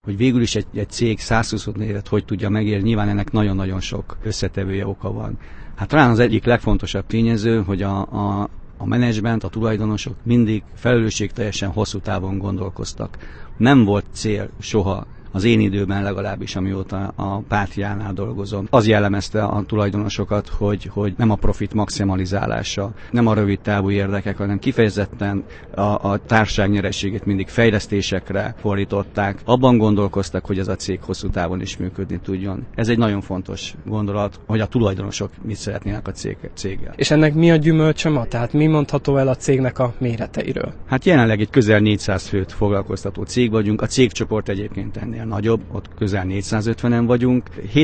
hogy végül is egy cég 125 évet hogy tudja megérni, nyilván ennek nagyon-nagyon sok összetevője, oka van. Hát talán az egyik legfontosabb tényező, hogy a menedzsment, a tulajdonosok mindig felelősségteljesen hosszú távon gondolkoztak. Nem volt cél soha, az én időben legalábbis, amióta a Pátriánál dolgozom. Az jellemezte a tulajdonosokat, hogy nem a profit maximalizálása, nem a rövid távú érdekek, hanem kifejezetten a társaság nyereségét mindig fejlesztésekre fordították. Abban gondolkoztak, hogy ez a cég hosszú távon is működni tudjon. Ez egy nagyon fontos gondolat, hogy a tulajdonosok mit szeretnének a céggel. És ennek mi a gyümölcse ma? Tehát mi mondható el a cégnek a méreteiről? Hát jelenleg egy közel 400 főt foglalkoztató cég vagyunk, a cégcsoport egyébként ennél nagyobb, ott közel 450-en vagyunk.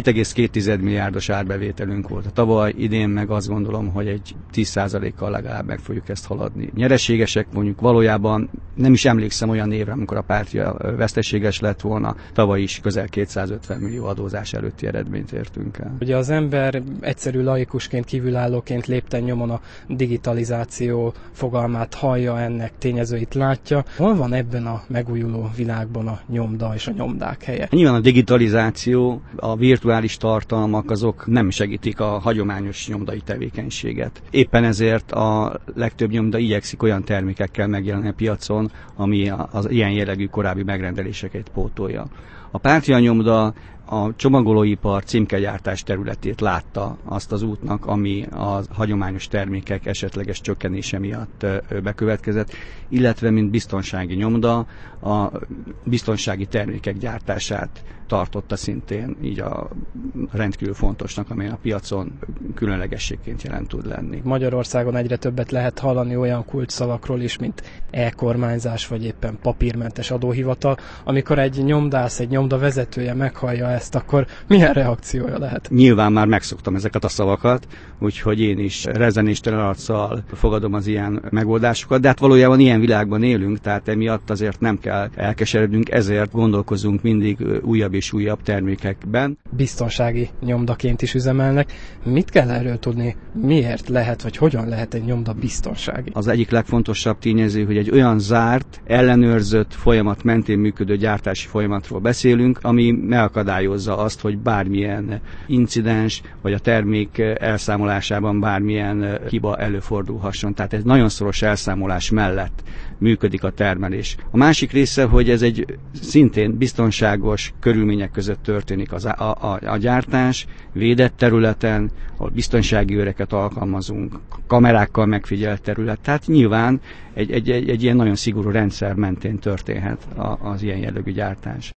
7,2 milliárdos árbevételünk volt a tavaly, idén meg azt gondolom, hogy egy 10%-kal legalább meg fogjuk ezt haladni. Nyereségesek mondjuk, valójában nem is emlékszem olyan évre, amikor a Pátria veszteséges lett volna, tavaly is közel 250 millió adózás előtti eredményt értünk el. Ugye az ember egyszerű laikusként, kívülállóként lépten nyomon a digitalizáció fogalmát hallja, ennek tényezőit látja. Hol van ebben a megújuló világban a nyomda és a nyomdák helye? Nyilván a digitalizáció, a virtuális tartalmak azok nem segítik a hagyományos nyomdai tevékenységet. Éppen ezért a legtöbb nyomda igyekszik olyan termékekkel megjelenni a piacon, ami az ilyen jellegű korábbi megrendeléseket pótolja. A Pátria nyomda a csomagolóipar címkegyártás területét látta azt az útnak, ami a hagyományos termékek esetleges csökkenése miatt bekövetkezett, illetve mint biztonsági nyomda a biztonsági termékek gyártását tartotta szintén így a rendkívül fontosnak, amely a piacon különlegességként jelen tud lenni. Magyarországon egyre többet lehet hallani olyan kulcsszavakról is, mint e-kormányzás, vagy éppen papírmentes adóhivatal. Amikor egy nyomdász, egy nyomda vezetője meghallja ezt, akkor milyen reakciója lehet? Nyilván már megszoktam ezeket a szavakat, úgyhogy én is rezenéstelen arccal fogadom az ilyen megoldásokat, de hát valójában ilyen világban élünk, tehát emiatt azért nem kell elkeserednünk, ezért gondolkozunk mindig újabb és újabb termékekben. Biztonsági nyomdaként is üzemelnek. Mit kell erről tudni? Miért lehet, vagy hogyan lehet egy nyomda biztonsági? Az egyik legfontosabb tényező, hogy egy olyan zárt, ellenőrzött folyamat mentén működő gyártási folyamatról beszélünk, ami megakadályozza azt, hogy bármilyen incidens, vagy a termék elszámolásában bármilyen hiba előfordulhasson. Tehát egy nagyon szoros elszámolás mellett működik a termelés. A másik része, hogy ez egy szintén biztonságos körülmények között történik a gyártás, védett területen, ahol biztonsági őreket alkalmazunk, kamerákkal megfigyelt terület. Tehát nyilván egy ilyen nagyon szigorú rendszer mentén történhet az ilyen jellegű gyártás.